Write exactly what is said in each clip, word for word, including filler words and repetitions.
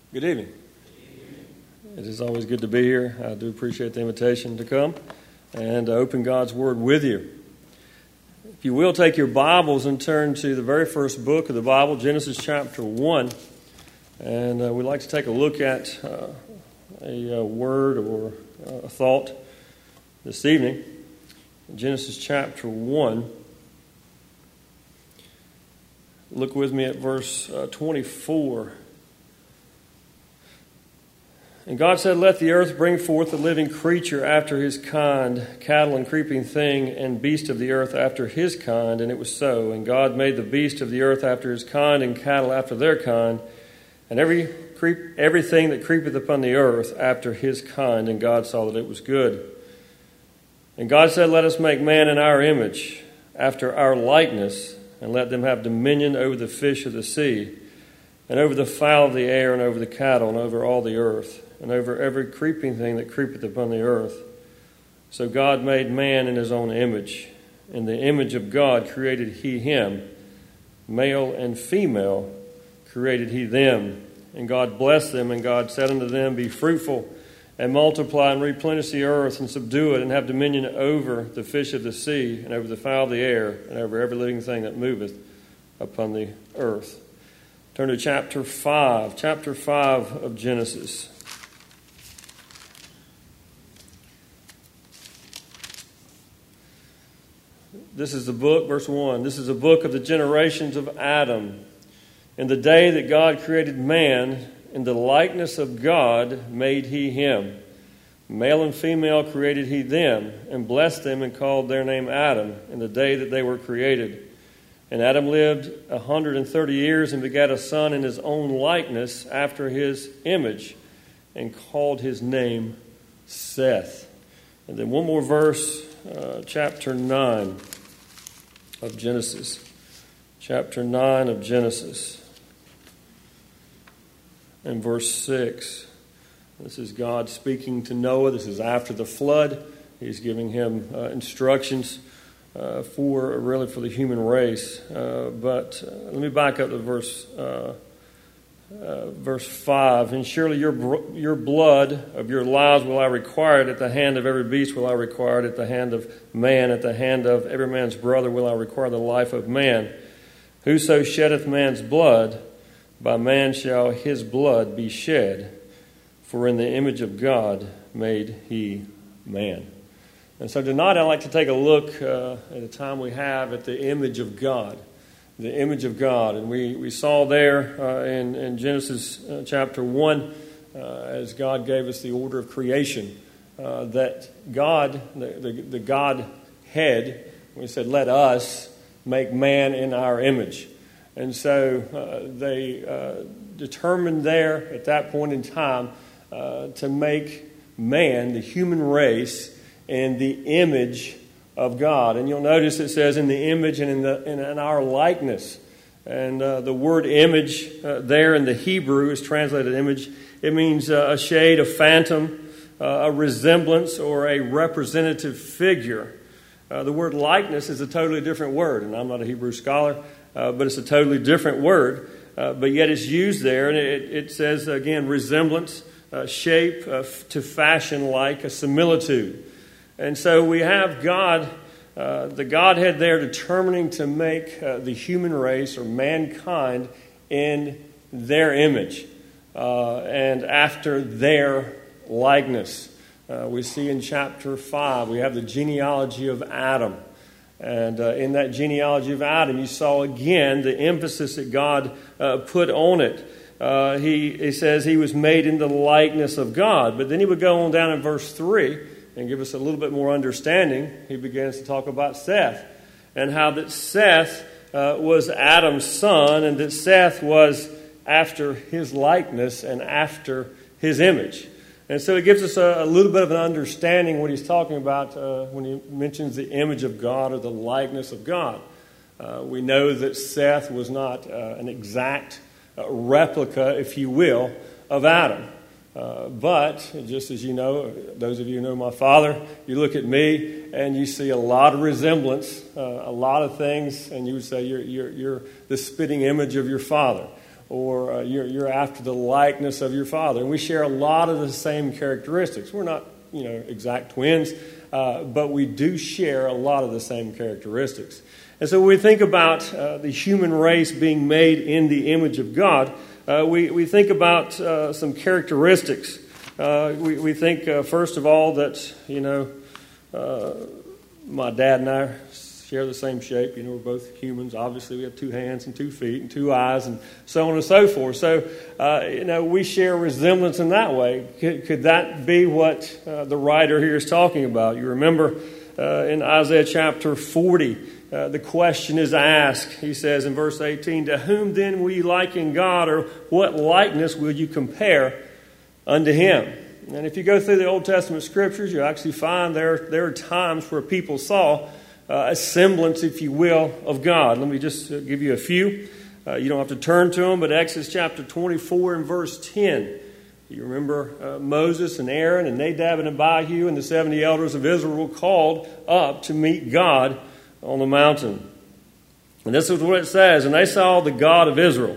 Good evening. It is always good to be here. I do appreciate the invitation to come and to open God's Word with you. If you will, take your Bibles and turn to the very first book of the Bible, Genesis chapter one. And uh, we'd like to take a look at uh, a, a word or a thought this evening. Genesis chapter one. Look with me at verse uh, twenty-four. And God said, "Let the earth bring forth a living creature after his kind, cattle and creeping thing, and beast of the earth after his kind. And it was so. And God made the beast of the earth after his kind, and cattle after their kind, and every creep, everything that creepeth upon the earth after his kind. And God saw that it was good. And God said, Let us make man in our image, after our likeness, and let them have dominion over the fish of the sea, and over the fowl of the air, and over the cattle, and over all the earth, and over every creeping thing that creepeth upon the earth. So God made man in his own image. In the image of God created he him. Male and female created he them. And God blessed them, and God said unto them, Be fruitful, and multiply, and replenish the earth, and subdue it, and have dominion over the fish of the sea, and over the fowl of the air, and over every living thing that moveth upon the earth." Turn to chapter five, chapter five of Genesis. This is the book, verse one. This is a book of the generations of Adam. In the day that God created man, in the likeness of God made he him. Male and female created he them, and blessed them, and called their name Adam, in the day that they were created. And Adam lived a hundred and thirty years, and begat a son in his own likeness, after his image, and called his name Seth. And then one more verse, uh, chapter nine of Genesis. Chapter nine of Genesis. And verse six. This is God speaking to Noah. This is after the flood. He's giving him uh, instructions uh, for really for the human race. Uh, but uh, let me back up to verse uh, uh, verse five. And surely your your blood of your lives will I require it at the hand of every beast will I require it at the hand of man, at the hand of every man's brother will I require the life of man. Whoso sheddeth man's blood, by man shall his blood be shed, for in the image of God made he man." And so tonight I'd like to take a look uh, at the time we have at the image of God. The image of God. And we, we saw there uh, in, in Genesis uh, chapter one, uh, as God gave us the order of creation, uh, that God, the, the, the Godhead, we said, let us make man in our image. And so uh, they uh, determined there at that point in time uh, to make man, the human race, in the image of God. And you'll notice it says in the image and in, the, in, in our likeness. And uh, the word image uh, there in the Hebrew is translated image. It means uh, a shade, a phantom, uh, a resemblance, or a representative figure. Uh, the word likeness is a totally different word. And I'm not a Hebrew scholar. Uh, but it's a totally different word, uh, but yet it's used there, and it, it says, again, resemblance, uh, shape, uh, f- to fashion like, a similitude. And so we have God, uh, the Godhead there, determining to make uh, the human race, or mankind, in their image, uh, and after their likeness. Uh, we see in chapter five, we have the genealogy of Adam. And uh, in that genealogy of Adam, you saw again the emphasis that God uh, put on it. Uh, he, he says he was made in the likeness of God. But then he would go on down in verse three and give us a little bit more understanding. He begins to talk about Seth and how that Seth uh, was Adam's son, and that Seth was after his likeness and after his image. And so it gives us a, a little bit of an understanding what he's talking about uh, when he mentions the image of God, or the likeness of God. Uh, we know that Seth was not uh, an exact uh, replica, if you will, of Adam. Uh, but, just as you know, those of you who know my father, you look at me and you see a lot of resemblance, uh, a lot of things, and you would say you're, you're, you're the spitting image of your father. or uh, you're, you're after the likeness of your father. And we share a lot of the same characteristics. We're not, you know, exact twins, uh, but we do share a lot of the same characteristics. And so when we think about uh, the human race being made in the image of God, uh, we, we think about uh, some characteristics. Uh, we, we think, uh, first of all, that, you know, uh, my dad and I share the same shape. You know, we're both humans. Obviously, we have two hands and two feet and two eyes and so on and so forth. So, uh, you know, we share resemblance in that way. Could, could that be what uh, the writer here is talking about? You remember uh, in Isaiah chapter forty, uh, the question is asked. He says in verse eighteen, "To whom then will you liken God, or what likeness will you compare unto him?" And if you go through the Old Testament scriptures, you actually find there, there are times where people saw uh, a semblance, if you will, of God. Let me just uh, give you a few. Uh, you don't have to turn to them, but Exodus chapter twenty-four and verse ten. You remember uh, Moses and Aaron and Nadab and Abihu and the seventy elders of Israel were called up to meet God on the mountain. And this is what it says, "And they saw the God of Israel.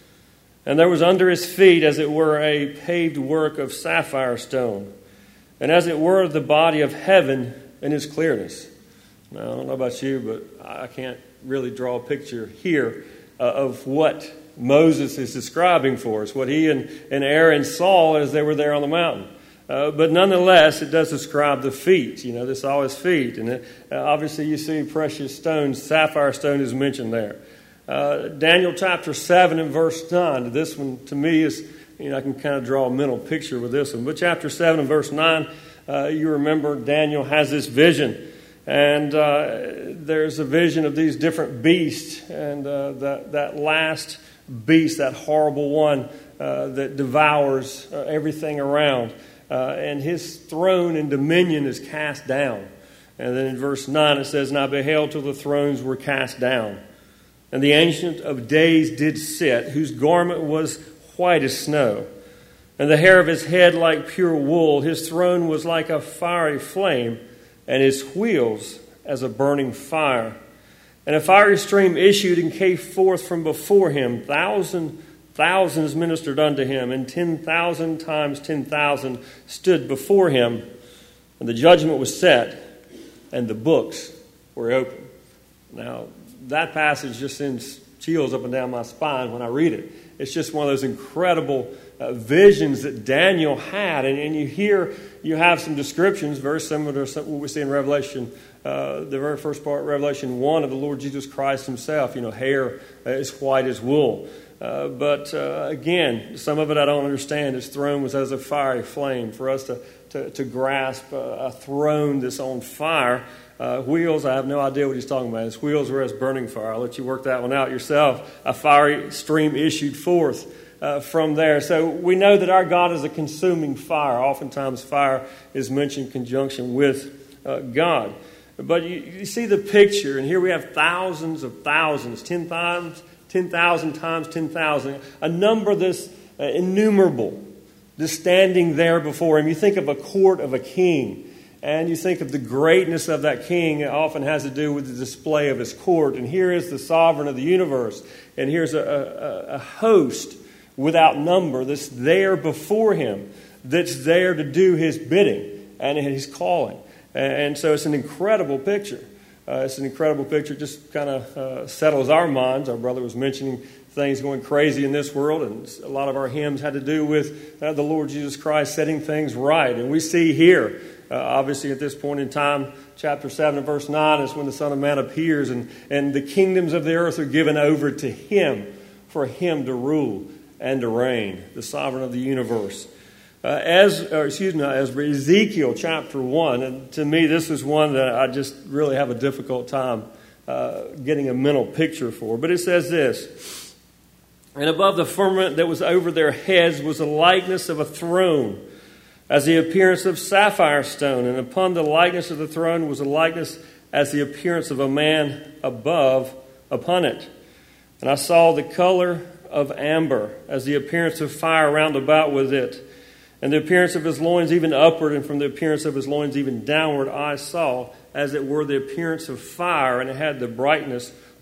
And there was under his feet, as it were, a paved work of sapphire stone, and as it were, the body of heaven in its clearness." Now, I don't know about you, but I can't really draw a picture here uh, of what Moses is describing for us, what he and, and Aaron saw as they were there on the mountain. Uh, but nonetheless, it does describe the feet. You know, they saw his feet. And it, uh, obviously, you see precious stones. Sapphire stone is mentioned there. Uh, Daniel chapter seven and verse nine. This one, to me, is, you know, I can kind of draw a mental picture with this one. But chapter seven and verse nine, uh, you remember Daniel has this vision. And uh, there's a vision of these different beasts. And uh, that, that last beast, that horrible one uh, that devours uh, everything around. Uh, and his throne and dominion is cast down. And then in verse nine it says, "And I beheld till the thrones were cast down. And the Ancient of Days did sit, whose garment was white as snow, and the hair of his head like pure wool. His throne was like a fiery flame, and his wheels as a burning fire. And a fiery stream issued and came forth from before him. Thousand thousands ministered unto him, and ten thousand times ten thousand stood before him. And the judgment was set, and the books were opened." Now, that passage just sends chills up and down my spine when I read it. It's just one of those incredible uh, visions that Daniel had. And, and you hear, you have some descriptions very similar to what we see in Revelation, uh, the very first part, Revelation one, of the Lord Jesus Christ himself. You know, hair is white as wool. Uh, but uh, again, some of it I don't understand. His throne was as a fiery flame. For us to, to, to grasp uh, a throne that's on fire, Uh, wheels, I have no idea what he's talking about. His wheels were as burning fire. I'll let you work that one out yourself. A fiery stream issued forth uh, from there. So we know that our God is a consuming fire. Oftentimes fire is mentioned in conjunction with uh, God. But you, you see the picture, and here we have thousands of thousands, ten times, ten thousand times ten thousand, a number that's uh, innumerable, just standing there before him. You think of a court of a king. And you think of the greatness of that king. It often has to do with the display of his court. And here is the sovereign of the universe. And here's a, a, a host without number that's there before him, that's there to do his bidding and his calling. And so it's an incredible picture. Uh, it's an incredible picture. It just kind of uh, settles our minds. Our brother was mentioning things going crazy in this world, and a lot of our hymns had to do with uh, the Lord Jesus Christ setting things right. And we see here, uh, obviously at this point in time, chapter seven and verse nine is when the Son of Man appears, and, and the kingdoms of the earth are given over to him, for him to rule and to reign, the sovereign of the universe. Uh, as, or excuse me, as Ezekiel chapter one, and to me this is one that I just really have a difficult time uh, getting a mental picture for. But it says this: "And above the firmament that was over their heads was a likeness of a throne, as the appearance of sapphire stone. And upon the likeness of the throne was a likeness as the appearance of a man above upon it. And I saw the color of amber, as the appearance of fire round about with it. And the appearance of his loins even upward, and from the appearance of his loins even downward, I saw, as it were, the appearance of fire, and it had the brightness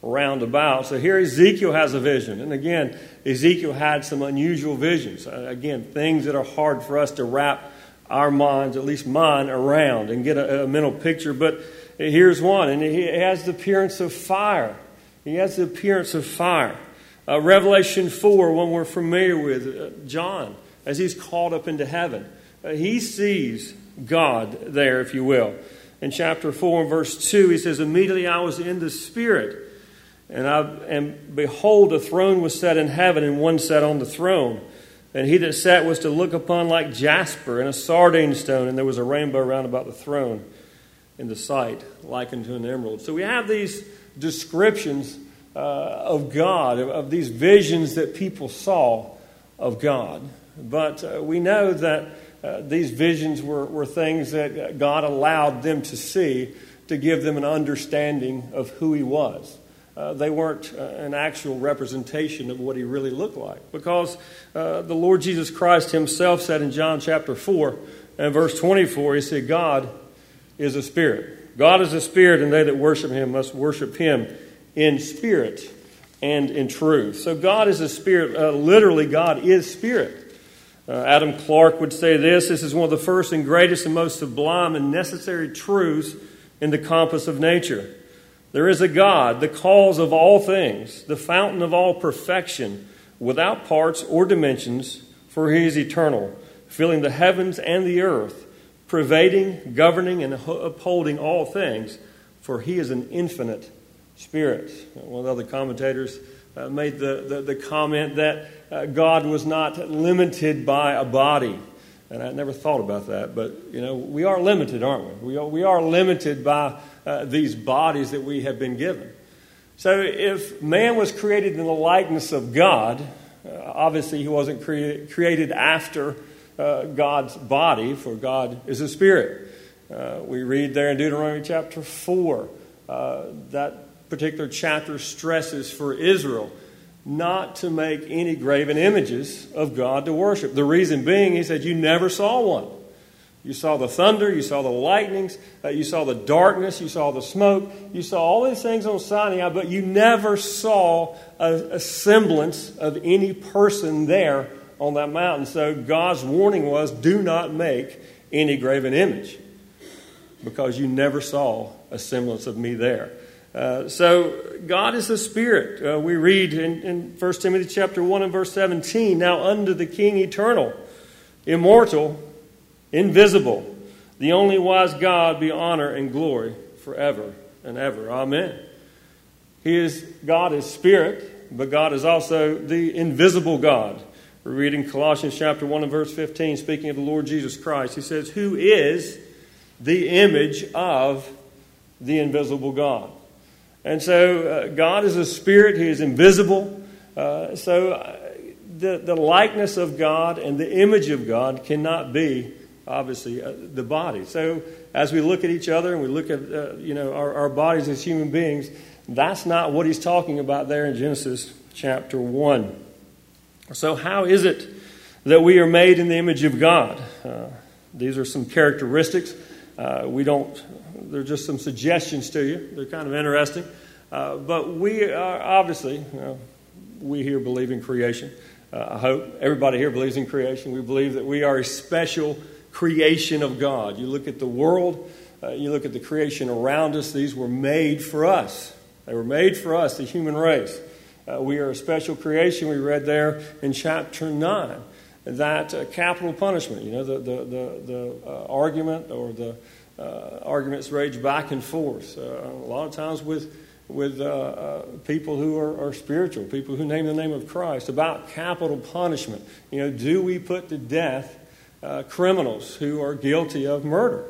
round about. So here Ezekiel has a vision. And again, Ezekiel had some unusual visions. Uh, again, things that are hard for us to wrap our minds, at least mine, around and get a, a mental picture. But here's one, and he has the appearance of fire. He has the appearance of fire. Uh, Revelation four, one we're familiar with, uh, John, as he's called up into heaven, uh, he sees God there, if you will. In chapter four and verse two, he says, "Immediately I was in the Spirit, and, I, and behold, a throne was set in heaven, and one sat on the throne. And he that sat was to look upon like jasper and a sardine stone, and there was a rainbow round about the throne in the sight, like unto an emerald." So we have these descriptions uh, of God, of, of these visions that people saw of God. But uh, we know that uh, these visions were, were things that God allowed them to see to give them an understanding of who He was. Uh, they weren't uh, an actual representation of what He really looked like. Because uh, the Lord Jesus Christ Himself said in John chapter four and verse twenty-four, He said, "God is a spirit. God is a spirit, and they that worship Him must worship Him in spirit and in truth." So God is a spirit. Uh, literally, God is spirit. Uh, Adam Clarke would say this, "This is one of the first and greatest and most sublime and necessary truths in the compass of nature. There is a God, the cause of all things, the fountain of all perfection, without parts or dimensions, for He is eternal, filling the heavens and the earth, pervading, governing, and upholding all things, for He is an infinite spirit." One of the other commentators uh, made the, the, the comment that uh, God was not limited by a body. And I never thought about that, but, you know, we are limited, aren't we? We are, we are limited by uh, these bodies that we have been given. So if man was created in the likeness of God, uh, obviously he wasn't crea- created after uh, God's body, for God is a spirit. Uh, we read there in Deuteronomy chapter four, uh, that particular chapter stresses for Israel not to make any graven images of God to worship. The reason being, he said, you never saw one. You saw the thunder, you saw the lightnings, uh, you saw the darkness, you saw the smoke, you saw all these things on Sinai, but you never saw a, a semblance of any person there on that mountain. So God's warning was, do not make any graven image, because you never saw a semblance of me there. Uh, so God is a spirit. Uh, we read in, in First Timothy chapter one and verse seventeen, "Now unto the King eternal, immortal, invisible, the only wise God, be honor and glory forever and ever." Amen. He is, God is spirit, but God is also the invisible God. We read in Colossians chapter one and verse fifteen, speaking of the Lord Jesus Christ, he says, "Who is the image of the invisible God." And so uh, God is a spirit. He is invisible. Uh, so uh, the, the likeness of God and the image of God cannot be, obviously, uh, the body. So as we look at each other and we look at uh, you know our, our bodies as human beings, that's not what he's talking about there in Genesis chapter one. So how is it that we are made in the image of God? Uh, these are some characteristics. Uh, we don't... They're just some suggestions to you. They're kind of interesting. Uh, but we are obviously, you know, we here believe in creation. Uh, I hope everybody here believes in creation. We believe that we are a special creation of God. You look at the world, uh, you look at the creation around us, these were made for us. They were made for us, the human race. Uh, we are a special creation. We read there in chapter nine that uh, capital punishment, you know, the, the, the, the uh, argument or the Uh, arguments rage back and forth. Uh, a lot of times with with uh, uh, people who are, are spiritual, people who name the name of Christ, about capital punishment. You know, do we put to death uh, criminals who are guilty of murder?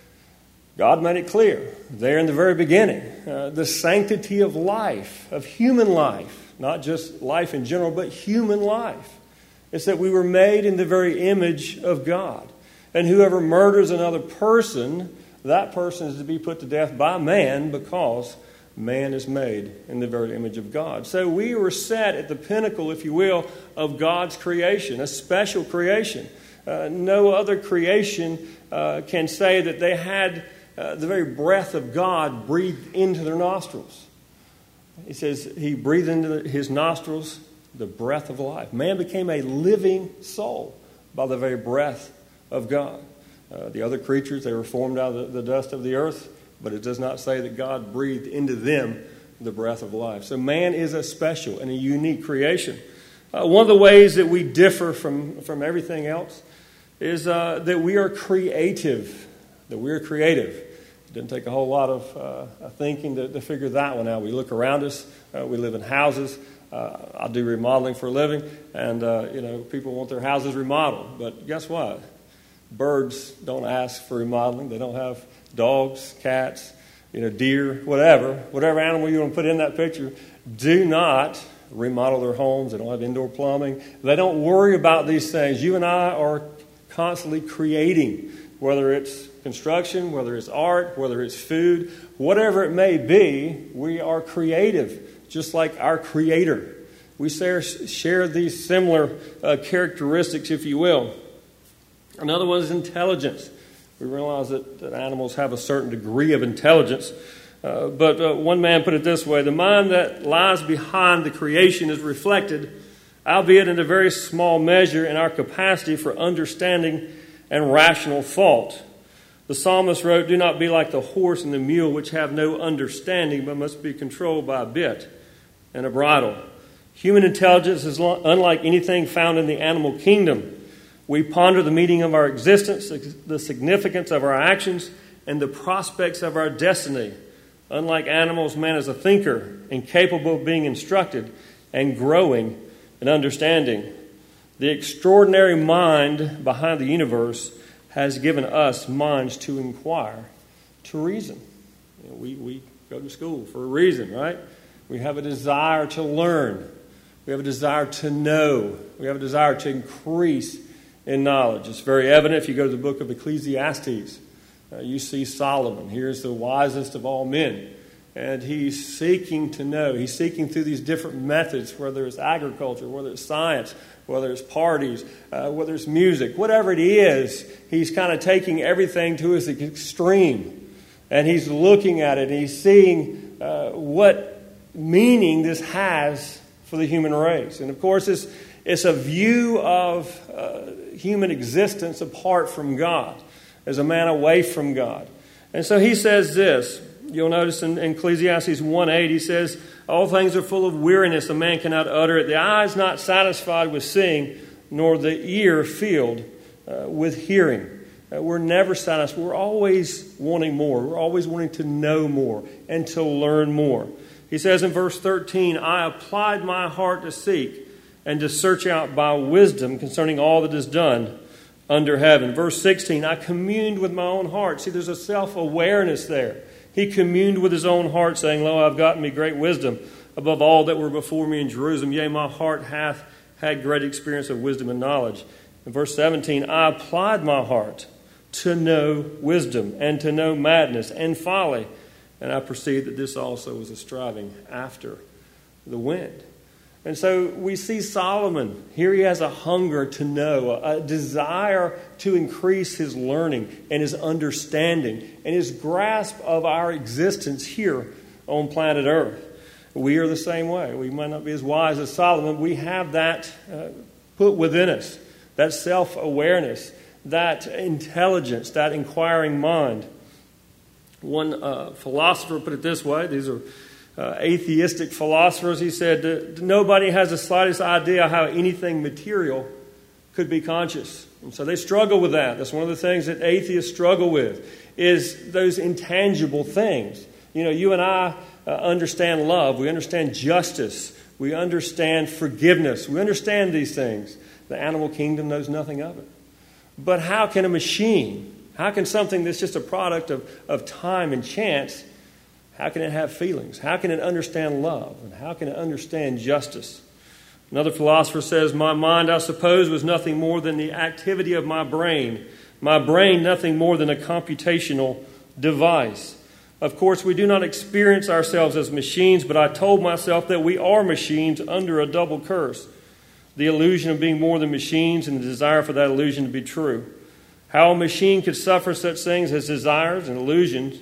God made it clear there in the very beginning. Uh, the sanctity of life, of human life, not just life in general, but human life. It's that we were made in the very image of God. And whoever murders another person, that person is to be put to death by man, because man is made in the very image of God. So we were set at the pinnacle, if you will, of God's creation, a special creation. Uh, no other creation uh, can say that they had uh, the very breath of God breathed into their nostrils. He says he breathed into his nostrils the breath of life. Man became a living soul by the very breath of God. Uh, the other creatures, they were formed out of the, the dust of the earth, but it does not say that God breathed into them the breath of life. So man is a special and a unique creation. Uh, one of the ways that we differ from, from everything else is uh, that we are creative, that we are creative. It didn't take a whole lot of uh, thinking to, to figure that one out. We look around us, uh, we live in houses. Uh, I do remodeling for a living, and uh, you know, people want their houses remodeled. But guess what? Birds don't ask for remodeling. They don't have dogs, cats, you know, deer, whatever. Whatever animal you want to put in that picture, do not remodel their homes. They don't have indoor plumbing. They don't worry about these things. You and I are constantly creating, whether it's construction, whether it's art, whether it's food, whatever it may be, we are creative, just like our Creator. We share, share these similar uh, characteristics, if you will. Another one is intelligence. We realize that, that animals have a certain degree of intelligence. Uh, but uh, one man put it this way: the mind that lies behind the creation is reflected, albeit in a very small measure, in our capacity for understanding and rational thought. The psalmist wrote, "Do not be like the horse and the mule, which have no understanding, but must be controlled by a bit and a bridle." Human intelligence is unlike anything found in the animal kingdom. We ponder the meaning of our existence, the significance of our actions, and the prospects of our destiny. Unlike animals, man is a thinker and capable of being instructed and growing in understanding. The extraordinary mind behind the universe has given us minds to inquire, to reason. You know, we, we go to school for a reason, right? We have a desire to learn. We have a desire to know. We have a desire to increase in knowledge. It's very evident if you go to the book of Ecclesiastes. Uh, you see Solomon. Here's the wisest of all men. And he's seeking to know. He's seeking through these different methods, whether it's agriculture, whether it's science, whether it's parties, uh, whether it's music, whatever it is, he's kind of taking everything to its extreme. And he's looking at it and he's seeing uh, what meaning this has for the human race. And of course, it's, it's a view of uh, human existence apart from God, as a man away from God. And so he says this. You'll notice in, in Ecclesiastes one eight, he says, "All things are full of weariness, a man cannot utter it. The eye is not satisfied with seeing, nor the ear filled uh, with hearing." Uh, we're never satisfied. We're always wanting more. We're always wanting to know more and to learn more. He says in verse thirteen, "I applied my heart to seek and to search out by wisdom concerning all that is done under heaven." Verse sixteen, "I communed with my own heart." See, there's a self-awareness there. He communed with his own heart, saying, "Lo, I've gotten me great wisdom above all that were before me in Jerusalem. Yea, my heart hath had great experience of wisdom and knowledge." In verse seventeen, "I applied my heart to know wisdom and to know madness and folly. And I perceived that this also was a striving after the wind." And so we see Solomon. Here he has a hunger to know, a desire to increase his learning and his understanding and his grasp of our existence here on planet Earth. We are the same way. We might not be as wise as Solomon. We have that uh, put within us, that self-awareness, that intelligence, that inquiring mind. One uh, philosopher put it this way. These are Uh, atheistic philosophers. He said, nobody has the slightest idea how anything material could be conscious. And so they struggle with that. That's one of the things that atheists struggle with, is those intangible things. You know, you and I uh, understand love. We understand justice. We understand forgiveness. We understand these things. The animal kingdom knows nothing of it. But how can a machine, how can something that's just a product of, of time and chance, how can it have feelings? How can it understand love? And how can it understand justice? Another philosopher says, "My mind, I suppose, was nothing more than the activity of my brain. My brain, nothing more than a computational device." Of course, we do not experience ourselves as machines, but I told myself that we are machines under a double curse. The illusion of being more than machines and the desire for that illusion to be true. How a machine could suffer such things as desires and illusions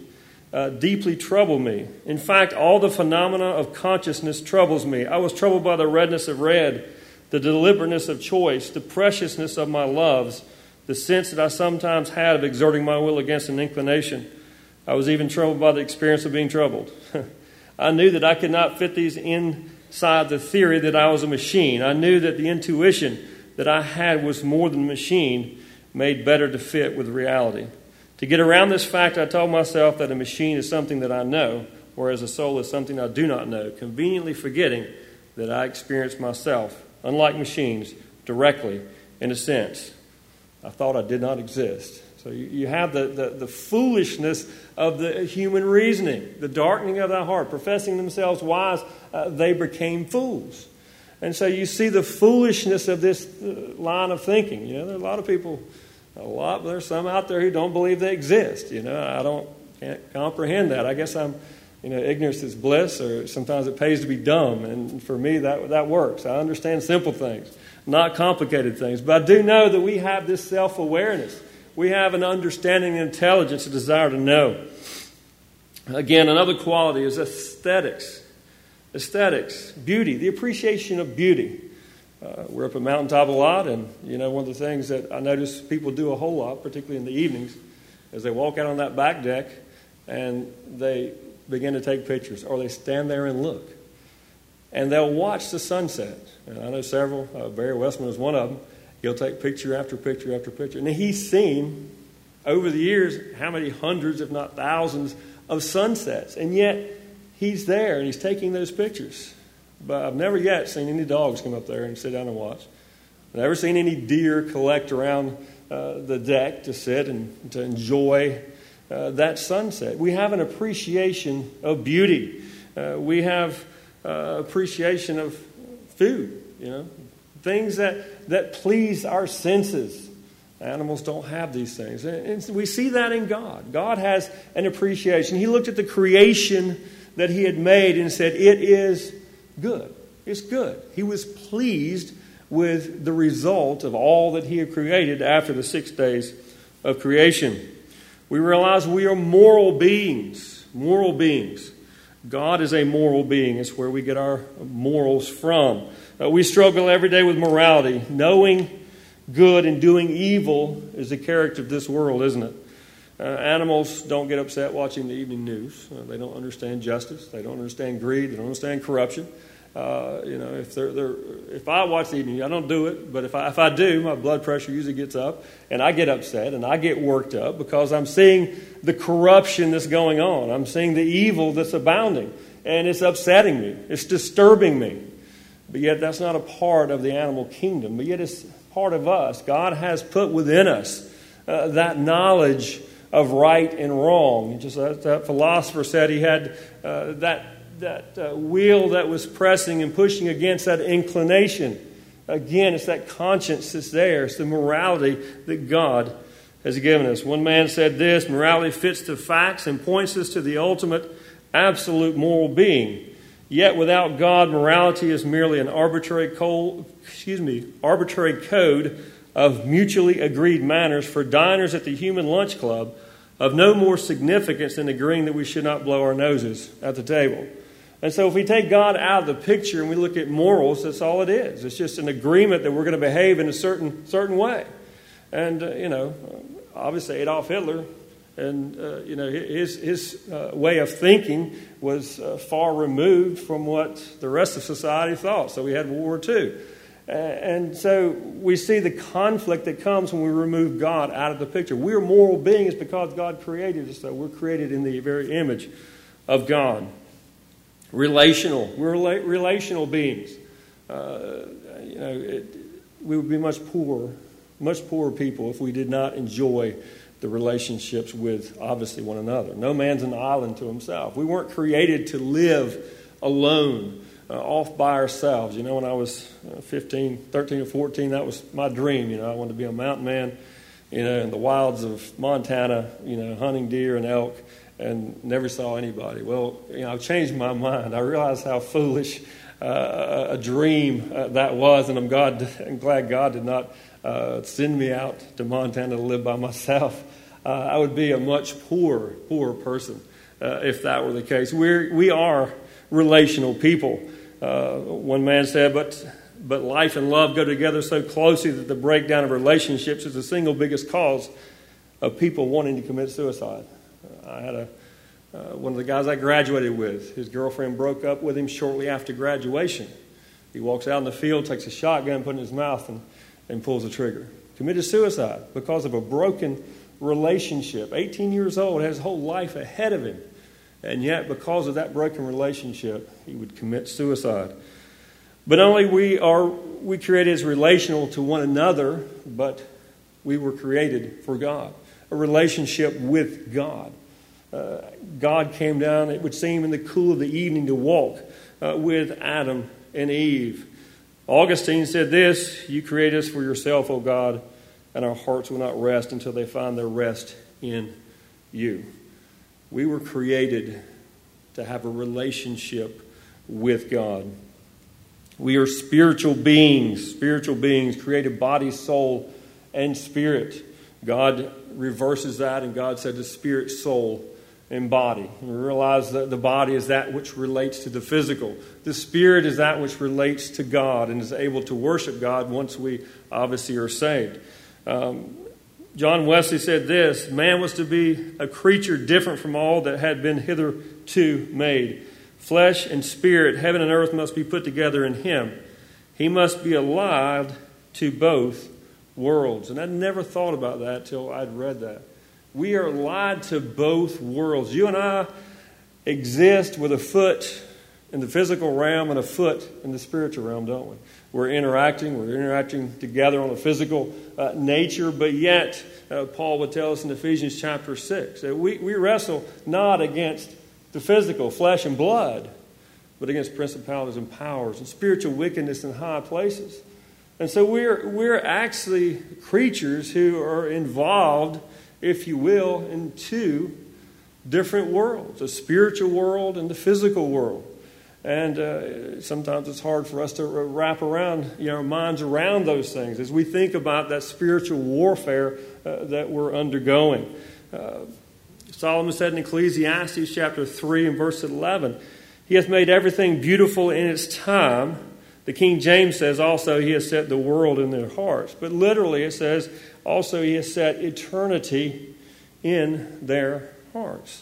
uh, deeply trouble me. In fact, all the phenomena of consciousness troubles me. I was troubled by the redness of red, the deliberateness of choice, the preciousness of my loves, the sense that I sometimes had of exerting my will against an inclination. I was even troubled by the experience of being troubled. I knew that I could not fit these inside the theory that I was a machine. I knew that the intuition that I had was more than a machine, made better to fit with reality. To get around this fact, I told myself that a machine is something that I know, whereas a soul is something I do not know, conveniently forgetting that I experience myself, unlike machines, directly, in a sense. I thought I did not exist. So you, you have the, the, the foolishness of the human reasoning, the darkening of the heart, professing themselves wise, uh, they became fools. And so you see the foolishness of this uh, line of thinking. You know, there are a lot of people, a lot, there's some out there who don't believe they exist. You know, I don't, can't comprehend that. I guess I'm, you know, ignorance is bliss, or sometimes it pays to be dumb. And for me, that that works. I understand simple things, not complicated things. But I do know that we have this self-awareness. We have an understanding and intelligence, a desire to know. Again, another quality is aesthetics. Aesthetics, beauty, the appreciation of beauty. Uh, we're up at Mountaintop a lot, and you know, one of the things that I notice people do a whole lot, particularly in the evenings, is they walk out on that back deck and they begin to take pictures, or they stand there and look. And they'll watch the sunset. And I know several, uh, Barry Westman is one of them. He'll take picture after picture after picture. And he's seen, over the years, how many hundreds, if not thousands, of sunsets. And yet, he's there and he's taking those pictures. But I've never yet seen any dogs come up there and sit down and watch. I've never seen any deer collect around uh, the deck to sit and to enjoy uh, that sunset. We have an appreciation of beauty. Uh, we have uh, appreciation of food, you know, things that, that please our senses. Animals don't have these things. And we see that in God. God has an appreciation. He looked at the creation that he had made and said, it is good. It's good. He was pleased with the result of all that he had created after the six days of creation. We realize we are moral beings. Moral beings. God is a moral being. It's where we get our morals from. Uh, we struggle every day with morality. Knowing good and doing evil is the character of this world, isn't it? Uh, animals don't get upset watching the evening news. Uh, they don't understand justice. They don't understand greed. They don't understand corruption. Uh, you know, if they're, they're, if I watch the evening, I don't do it, but if I, if I do, my blood pressure usually gets up, and I get upset, and I get worked up because I'm seeing the corruption that's going on. I'm seeing the evil that's abounding, and it's upsetting me. It's disturbing me. But yet that's not a part of the animal kingdom, but yet it's part of us. God has put within us uh, that knowledge of right and wrong. Just that, that philosopher said he had uh, that that uh, wheel that was pressing and pushing against that inclination. Again, it's that conscience that's there. It's the morality that God has given us. One man said this: morality fits the facts and points us to the ultimate, absolute moral being. Yet without God, morality is merely an arbitrary code, excuse me, arbitrary code of mutually agreed manners for diners at the human lunch club, of no more significance than agreeing that we should not blow our noses at the table. And so if we take God out of the picture and we look at morals, that's all it is. It's just an agreement that we're going to behave in a certain certain way. And, uh, you know, obviously Adolf Hitler and, uh, you know, his, his uh, way of thinking was uh, far removed from what the rest of society thought. So we had World War Two. Uh, and so we see the conflict that comes when we remove God out of the picture. We're moral beings because God created us, so we're created in the very image of God. Relational. We're rela- relational beings. Uh, you know, it, we would be much poorer, much poorer people if we did not enjoy the relationships with, obviously, one another. No man's an island to himself. We weren't created to live alone, uh, off by ourselves. You know, when I was fifteen, thirteen or fourteen, that was my dream. You know, I wanted to be a mountain man, you know, in the wilds of Montana, you know, hunting deer and elk, and never saw anybody. Well, you know, I've changed my mind. I realized how foolish uh, a dream uh, that was, and I'm, God, I'm glad God did not uh, send me out to Montana to live by myself. Uh, I would be a much poorer, poorer person uh, if that were the case. We're, we are relational people. Uh, one man said, but, but life and love go together so closely that the breakdown of relationships is the single biggest cause of people wanting to commit suicide. Uh, I had a uh, one of the guys I graduated with, his girlfriend broke up with him shortly after graduation. He walks out in the field, takes a shotgun, puts it in his mouth, and, and pulls the trigger. Committed suicide because of a broken relationship. eighteen years old, has his whole life ahead of him. And yet, because of that broken relationship, he would commit suicide. But not only we are we created as relational to one another, but we were created for God. A relationship with God. Uh, God came down, it would seem, in the cool of the evening to walk uh, with Adam and Eve. Augustine said this, you create us for yourself, O God, and our hearts will not rest until they find their rest in you. We were created to have a relationship with God. We are spiritual beings, spiritual beings, created body, soul, and spirit. God reverses that, and God said the spirit, soul, and body. And we realize that the body is that which relates to the physical. The spirit is that which relates to God and is able to worship God once we obviously are saved. Um, John Wesley said this, man was to be a creature different from all that had been hitherto made. Flesh and spirit, heaven and earth must be put together in him. He must be alive to both worlds. And I never thought about that till I'd read that. We are allied to both worlds. You and I exist with a foot in the physical realm and a foot in the spiritual realm, don't we? We're interacting. We're interacting together on a physical uh, nature, but yet, uh, Paul would tell us in Ephesians chapter six, that we, we wrestle not against the physical, flesh and blood, but against principalities and powers and spiritual wickedness in high places. And so we're, we're actually creatures who are involved, if you will, in two different worlds, a spiritual world and the physical world. And uh, sometimes it's hard for us to wrap around, you know, our minds around those things as we think about that spiritual warfare uh, that we're undergoing. Uh, Solomon said in Ecclesiastes chapter three and verse eleven, he hath made everything beautiful in its time. The King James says also he has set the world in their hearts. But literally it says also he has set eternity in their hearts.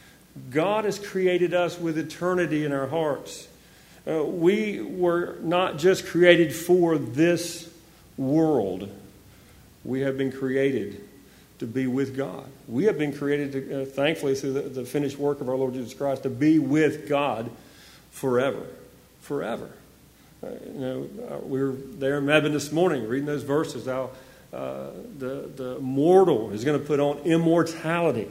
God has created us with eternity in our hearts. Uh, we were not just created for this world. We have been created to be with God. We have been created, to, uh, thankfully, through the, the finished work of our Lord Jesus Christ, to be with God forever. Forever. Uh, you know, uh, we were there in Mebane this morning reading those verses, how uh, the, the mortal is going to put on immortality.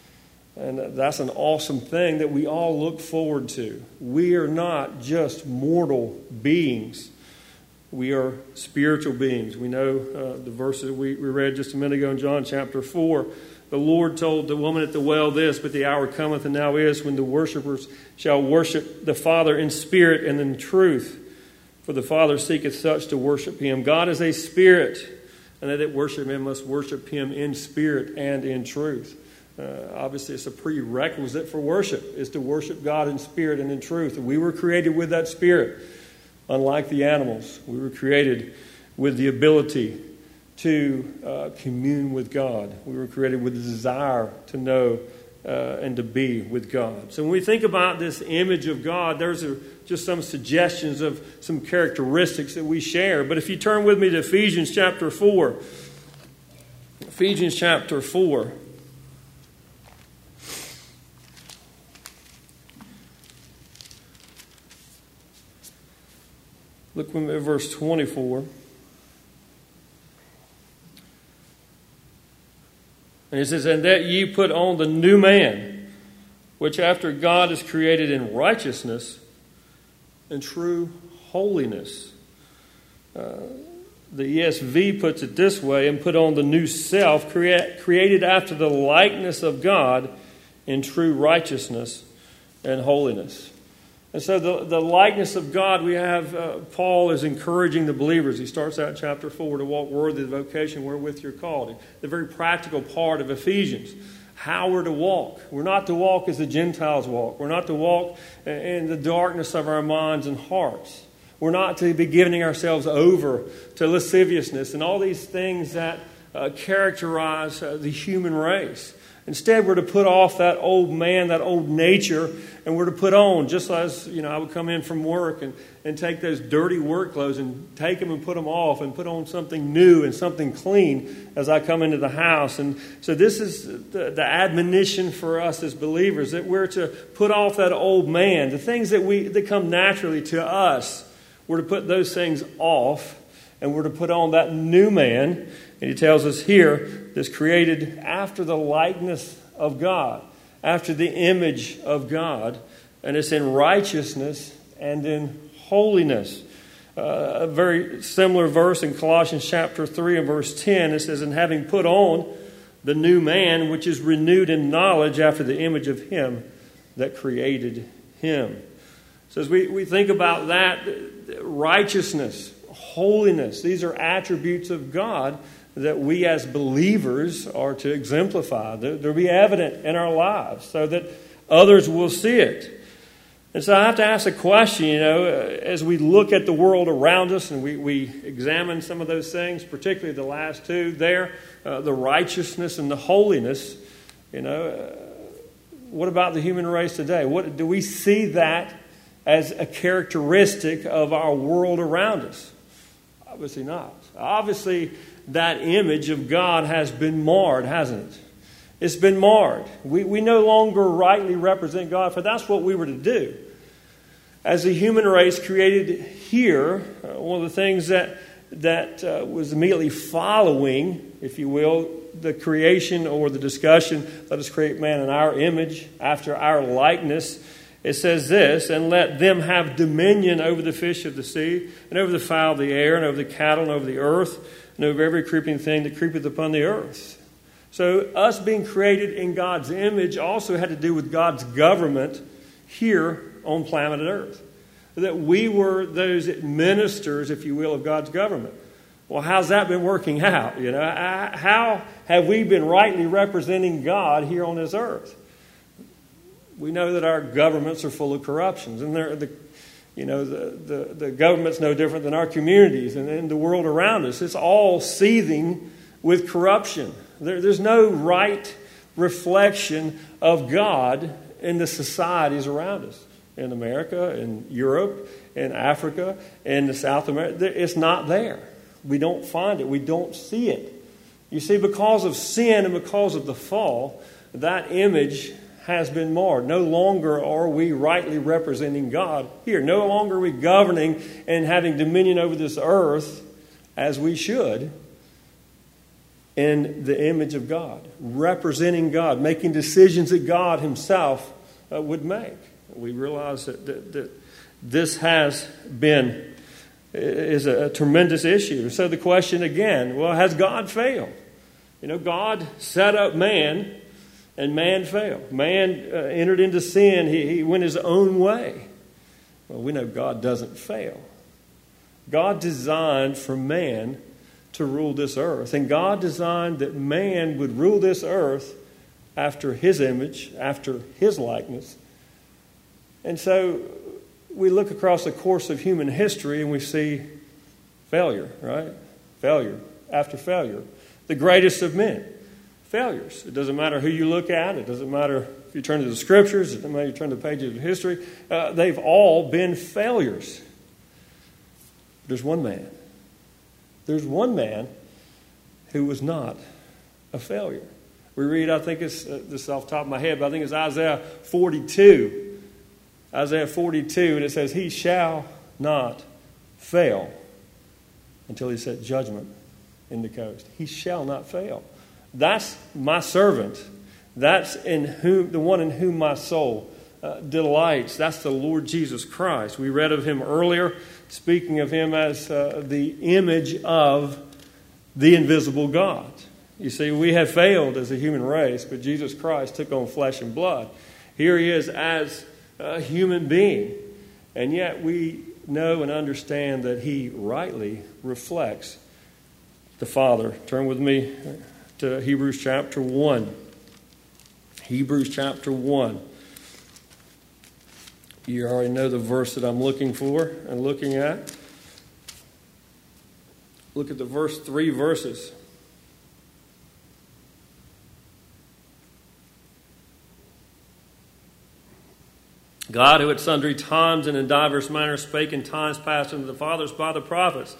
And that's an awesome thing that we all look forward to. We are not just mortal beings. We are spiritual beings. We know uh, the verses we, we read just a minute ago in John chapter four. The Lord told the woman at the well this, but the hour cometh and now is when the worshipers shall worship the Father in spirit and in truth. For the Father seeketh such to worship him. God is a spirit, and they that worship him must worship him in spirit and in truth. Uh, obviously, it's a prerequisite for worship, is to worship God in spirit and in truth. And we were created with that spirit. Unlike the animals, we were created with the ability to uh, commune with God. We were created with the desire to know uh, and to be with God. So when we think about this image of God, there's a, just some suggestions of some characteristics that we share. But if you turn with me to Ephesians chapter four, Ephesians chapter four. Look at verse twenty-four. And it says, and that ye put on the new man, which after God is created in righteousness and true holiness. Uh, the E S V puts it this way, and put on the new self, create, created after the likeness of God in true righteousness and holiness. And so the, the likeness of God, we have, uh, Paul is encouraging the believers. He starts out in chapter four, to walk worthy of the vocation wherewith you're called. The very practical part of Ephesians. how we're to walk. We're not to walk as the Gentiles walk. We're not to walk in the darkness of our minds and hearts. We're not to be giving ourselves over to lasciviousness and all these things that uh, characterize uh, the human race. Instead, we're to put off that old man, that old nature, and we're to put on, just as, you know, I would come in from work and, and take those dirty work clothes and take them and put them off and put on something new and something clean as I come into the house. And so this is the, the admonition for us as believers, that we're to put off that old man, the things that we that come naturally to us. We're to put those things off, and we're to put on that new man. And he tells us here, that's created after the likeness of God, after the image of God, and it's in righteousness and in holiness. Uh, a very similar verse in Colossians chapter three and verse ten, it says, "And having put on the new man, which is renewed in knowledge after the image of him that created him." So as we, we think about that, righteousness, holiness, these are attributes of God that we as believers are to exemplify. They'll be evident in our lives so that others will see it. And so I have to ask a question, you know, as we look at the world around us and we, we examine some of those things, particularly the last two there, uh, the righteousness and the holiness, you know, uh, what about the human race today? What do we see that as a characteristic of our world around us? Obviously not. Obviously, that image of God has been marred, hasn't it? It's been marred. We, we no longer rightly represent God, for that's what we were to do. As a human race created here, uh, one of the things that, that uh, was immediately following, if you will, the creation or the discussion, let us create man in our image, after our likeness, it says this, "And let them have dominion over the fish of the sea, and over the fowl of the air, and over the cattle, and over the earth, and over every creeping thing that creepeth upon the earth." So us being created in God's image also had to do with God's government here on planet Earth. That we were those ministers, if you will, of God's government. Well, how's that been working out? You know, how have we been rightly representing God here on this earth? We know that our governments are full of corruptions, and they're the You know, the, the, the government's no different than our communities and, and the world around us. It's all seething with corruption. There, there's no right reflection of God in the societies around us. In America, in Europe, in Africa, in the South America, it's not there. We don't find it. We don't see it. You see, because of sin and because of the fall, that image has been marred. No longer are we rightly representing God here. No longer are we governing and having dominion over this earth as we should in the image of God, representing God, making decisions that God himself uh, would make. We realize that, that, that this has been is a, a tremendous issue. So the question again, well, has God failed? You know, God set up man, and man failed. Man uh, entered into sin. He, he went his own way. Well, we know God doesn't fail. God designed for man to rule this earth. And God designed that man would rule this earth after his image, after his likeness. And so we look across the course of human history and we see failure, right? Failure after failure. The greatest of men. Failures. It doesn't matter who you look at. It doesn't matter if you turn to the scriptures. It doesn't matter if you turn to the pages of history. Uh, they've all been failures. There's one man. There's one man who was not a failure. We read, I think it's, uh, this is off the top of my head, but I think it's Isaiah forty-two. Isaiah forty-two, and it says, "He shall not fail until he set judgment in the coast." He shall not fail. That's my servant. That's in whom the one in whom my soul uh, delights. That's the Lord Jesus Christ. We read of him earlier, speaking of him as uh, the image of the invisible God. You see, we have failed as a human race, but Jesus Christ took on flesh and blood. Here he is as a human being, and yet we know and understand that he rightly reflects the Father. Turn with me to Hebrews chapter one. Hebrews chapter one. You already know the verse that I'm looking for and looking at. Look at the verse three verses. God, who at sundry times and in divers manners spake in times past unto the fathers by the prophets,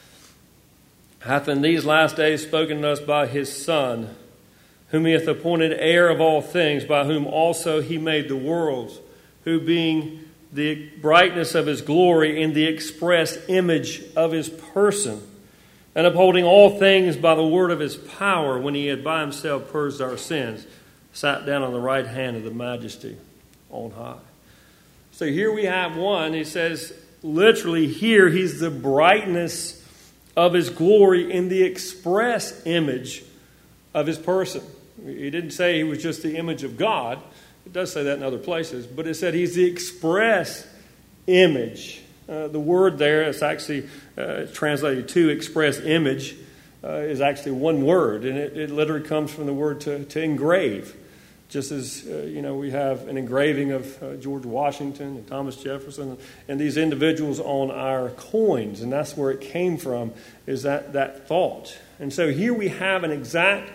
hath in these last days spoken to us by his Son, whom he hath appointed heir of all things, by whom also he made the worlds, who being the brightness of his glory and the express image of his person, and upholding all things by the word of his power, when he had by himself purged our sins, sat down on the right hand of the majesty on high. So here we have one, he says, literally here, he's the brightness of his glory in the express image of his person. He didn't say he was just the image of God. It does say that in other places. But it said he's the express image. Uh, the word there, it's actually uh, translated to express image, uh, is actually one word. And it, it literally comes from the word to, to engrave. Just as, uh, you know, we have an engraving of uh, George Washington and Thomas Jefferson and these individuals on our coins. And that's where it came from, is that, that thought. And so here we have an exact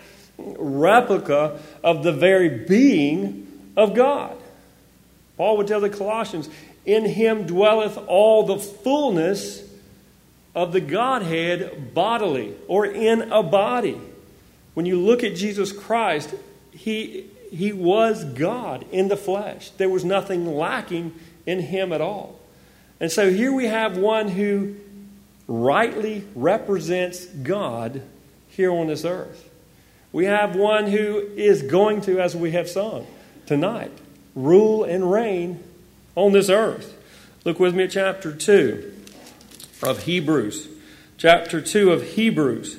replica of the very being of God. Paul would tell the Colossians, in him dwelleth all the fullness of the Godhead bodily, or in a body. When you look at Jesus Christ, he... He was God in the flesh. There was nothing lacking in him at all. And so here we have one who rightly represents God here on this earth. We have one who is going to, as we have sung tonight, rule and reign on this earth. Look with me at chapter two of Hebrews. Chapter two of Hebrews.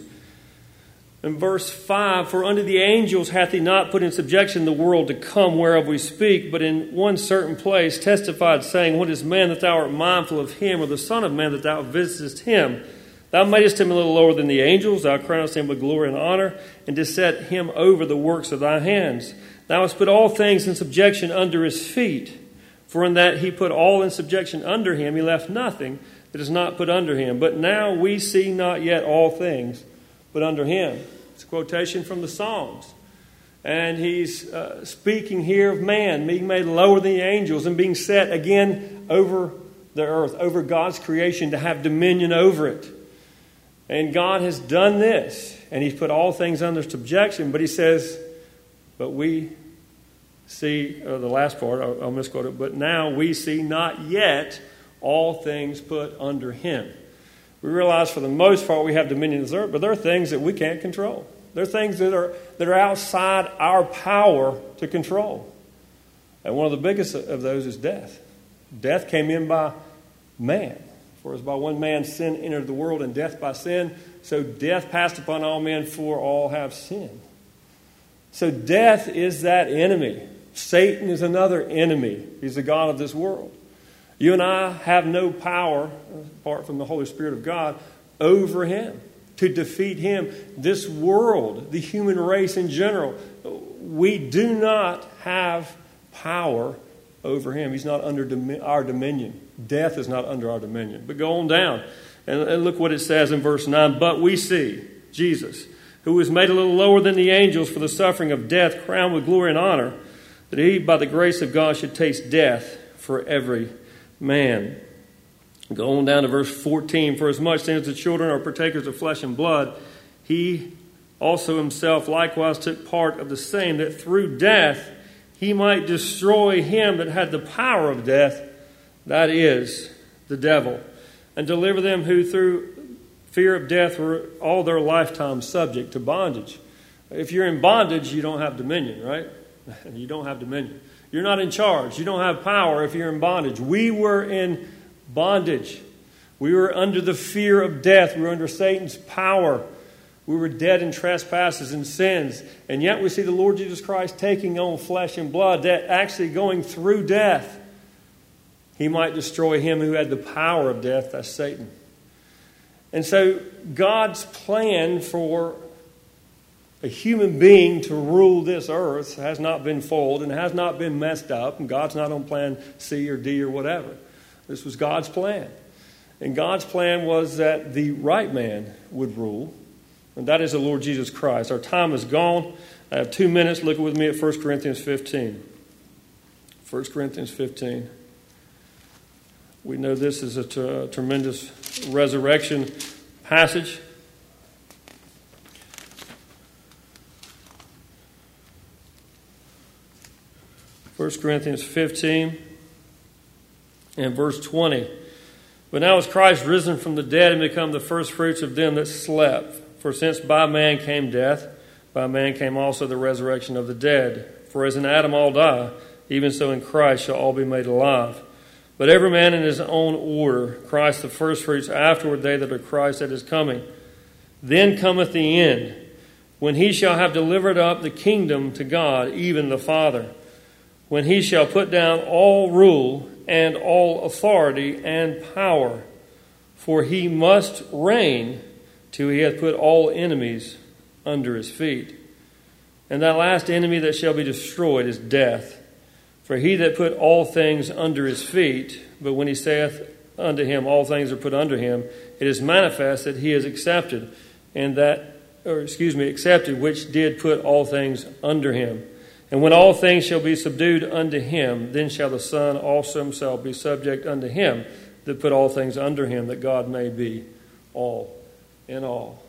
In verse five, for unto the angels hath he not put in subjection the world to come whereof we speak, but in one certain place testified, saying, what is man that thou art mindful of him, or the son of man that thou visitest him? Thou madest him a little lower than the angels, thou crownest him with glory and honor, and didst set him over the works of thy hands. Thou hast put all things in subjection under his feet. For in that he put all in subjection under him, he left nothing that is not put under him. But now we see not yet all things, but under him. It's a quotation from the Psalms. And he's uh, speaking here of man being made lower than the angels and being set again over the earth, over God's creation, to have dominion over it. And God has done this, and he's put all things under subjection. But he says, but we see, uh, the last part, I'll, I'll misquote it, but now we see not yet all things put under him. We realize for the most part we have dominion of the earth, but there are things that we can't control. There are things that are that are outside our power to control. And one of the biggest of those is death. Death came in by man. For as by one man sin entered the world, and death by sin, so death passed upon all men, for all have sinned. So death is that enemy. Satan is another enemy. He's the god of this world. You and I have no power, apart from the Holy Spirit of God, over him, to defeat him. This world, the human race in general, we do not have power over him. He's not under domi- our dominion. Death is not under our dominion. But go on down and, and look what it says in verse nine. But we see Jesus, who was made a little lower than the angels for the suffering of death, crowned with glory and honor, that he, by the grace of God, should taste death for every man. Go on down to verse fourteen. For as much then as the children are partakers of flesh and blood, he also himself likewise took part of the same, that through death he might destroy him that had the power of death, that is, the devil, and deliver them who through fear of death were all their lifetime subject to bondage. If you're in bondage, you don't have dominion, right? You don't have dominion. You're not in charge. You don't have power if you're in bondage. We were in bondage. We were under the fear of death. We were under Satan's power. We were dead in trespasses and sins. And yet we see the Lord Jesus Christ taking on flesh and blood, that actually going through death. He might destroy him who had the power of death, that's Satan. And so God's plan for a human being to rule this earth has not been foiled and has not been messed up, and God's not on plan C or D or whatever. This was God's plan. And God's plan was that the right man would rule, and that is the Lord Jesus Christ. Our time is gone. I have two minutes. Look with me at First Corinthians fifteen. First Corinthians fifteen. We know this is a t- tremendous resurrection passage. First Corinthians fifteen and verse twenty. But now is Christ risen from the dead and become the firstfruits of them that slept. For since by man came death, by man came also the resurrection of the dead. For as in Adam all die, even so in Christ shall all be made alive. But every man in his own order, Christ the firstfruits, afterward they that are Christ that is coming. Then cometh the end, when he shall have delivered up the kingdom to God, even the Father, when he shall put down all rule and all authority and power. For he must reign till he hath put all enemies under his feet. And that last enemy that shall be destroyed is death. For he that put all things under his feet, but when he saith unto him, all things are put under him, it is manifest that he is accepted, and that, or excuse me, accepted, which did put all things under him. And when all things shall be subdued unto him, then shall the Son also himself be subject unto him that put all things under him, that God may be all in all.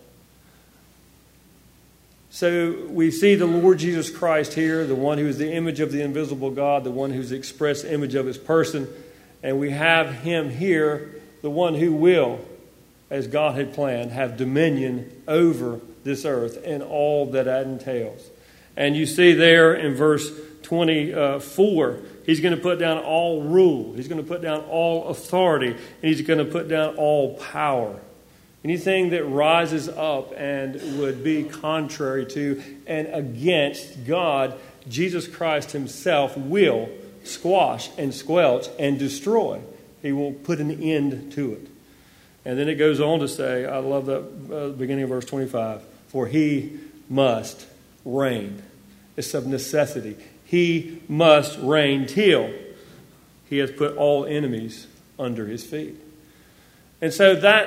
So we see the Lord Jesus Christ here, the one who is the image of the invisible God, the one who's the express image of his person. And we have him here, the one who will, as God had planned, have dominion over this earth and all that that entails. And you see there in verse twenty-four, he's going to put down all rule. He's going to put down all authority. And he's going to put down all power. Anything that rises up and would be contrary to and against God, Jesus Christ himself will squash and squelch and destroy. He will put an end to it. And then it goes on to say, I love that uh, beginning of verse twenty-five, for he must reign. It's of necessity. He must reign till he has put all enemies under his feet. And so that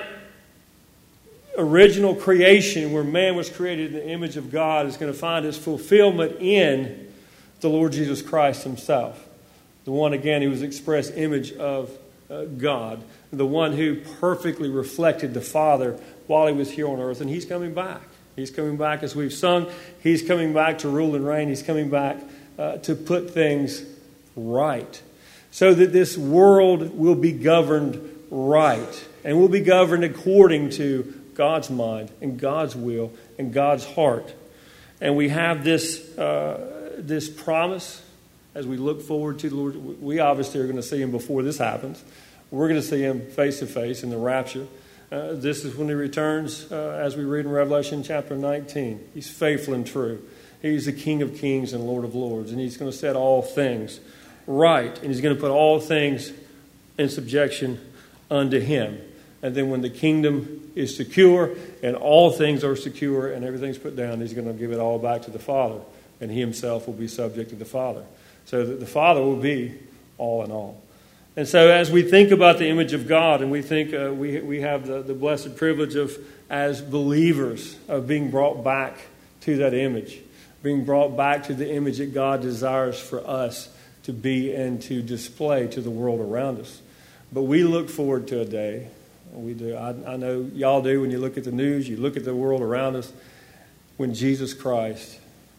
original creation where man was created in the image of God is going to find its fulfillment in the Lord Jesus Christ himself. The one, again, who was the express image of uh, God. The one who perfectly reflected the Father while he was here on earth. And he's coming back. He's coming back as we've sung. He's coming back to rule and reign. He's coming back uh, to put things right. So that this world will be governed right. And will be governed according to God's mind and God's will and God's heart. And we have this, uh, this promise as we look forward to the Lord. We obviously are going to see him before this happens. We're going to see him face to face in the rapture. Uh, this is when he returns, uh, as we read in Revelation chapter nineteen. He's faithful and true. He's the King of kings and Lord of lords. And he's going to set all things right. And he's going to put all things in subjection unto him. And then when the kingdom is secure and all things are secure and everything's put down, he's going to give it all back to the Father. And he himself will be subject to the Father. So that the Father will be all in all. And so as we think about the image of God, and we think uh, we we have the, the blessed privilege of, as believers, of being brought back to that image. Being brought back to the image that God desires for us to be and to display to the world around us. But we look forward to a day. We do. I, I know y'all do when you look at the news, you look at the world around us, when Jesus Christ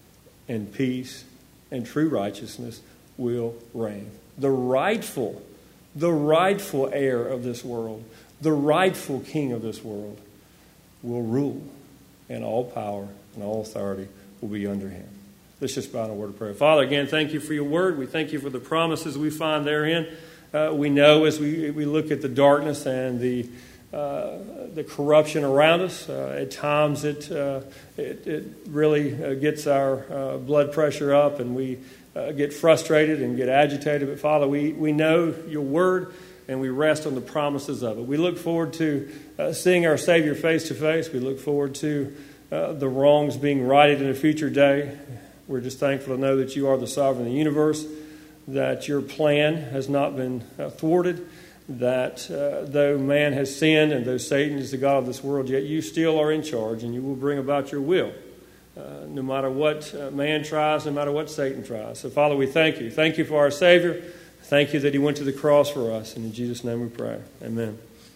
and peace and true righteousness will reign. The rightful, the rightful heir of this world, the rightful king of this world will rule, and all power and all authority will be under him. Let's just bow in a word of prayer. Father, again, thank you for your word. We thank you for the promises we find therein. Uh, we know as we, we look at the darkness and the uh, the corruption around us, uh, at times it, uh, it, it really uh, gets our uh, blood pressure up and we uh, get frustrated and get agitated. But Father, we, we know your word and we rest on the promises of it. We look forward to uh, seeing our Savior face to face. We look forward to uh, the wrongs being righted in a future day. We're just thankful to know that you are the sovereign of the universe, that your plan has not been uh, thwarted, that uh, though man has sinned and though Satan is the God of this world, yet you still are in charge and you will bring about your will, uh, no matter what uh, man tries, no matter what Satan tries. So, Father, we thank you. Thank you for our Savior. Thank you that he went to the cross for us. And in Jesus' name we pray. Amen.